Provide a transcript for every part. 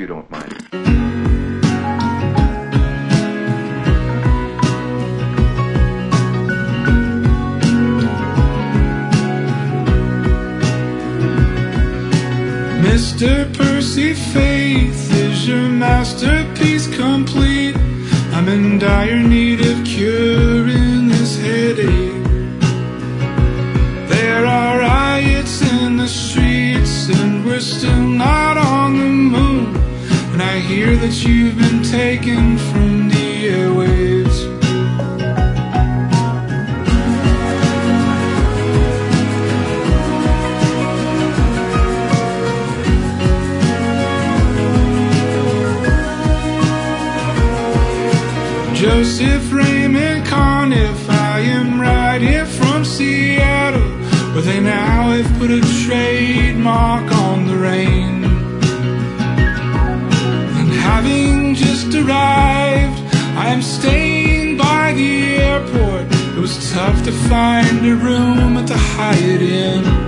you don't mind. Mr. Percy Faith, is your masterpiece complete? I'm in dire need of curing this headache. There are riots in the streets and we're still not on the moon. And I hear that you've been taken from the airwaves. Joseph Raymond Conniff, I am right here from Seattle, where they now have put a trademark on the rain. And having just arrived, I am staying by the airport. It was tough to find a room at the Hyatt Inn.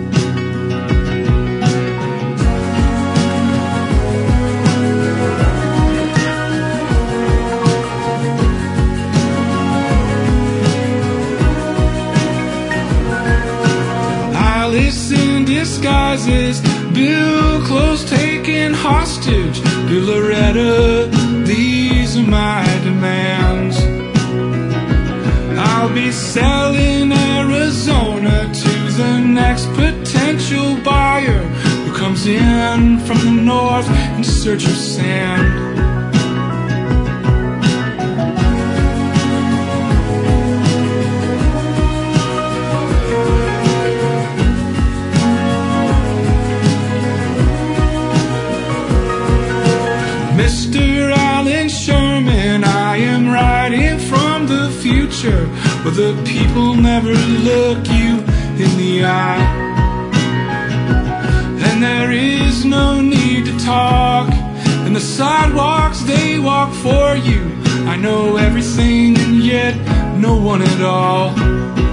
Alice in disguises, Bill close taken hostage, Bill Loretta, these are my demands. I'll be selling Arizona to the next potential buyer who comes in from the north in search of sand. Mr. Alan Sherman, I am writing from the future, where the people never look you in the eye. And there is no need to talk, and the sidewalks, they walk for you. I know everything and yet no one at all.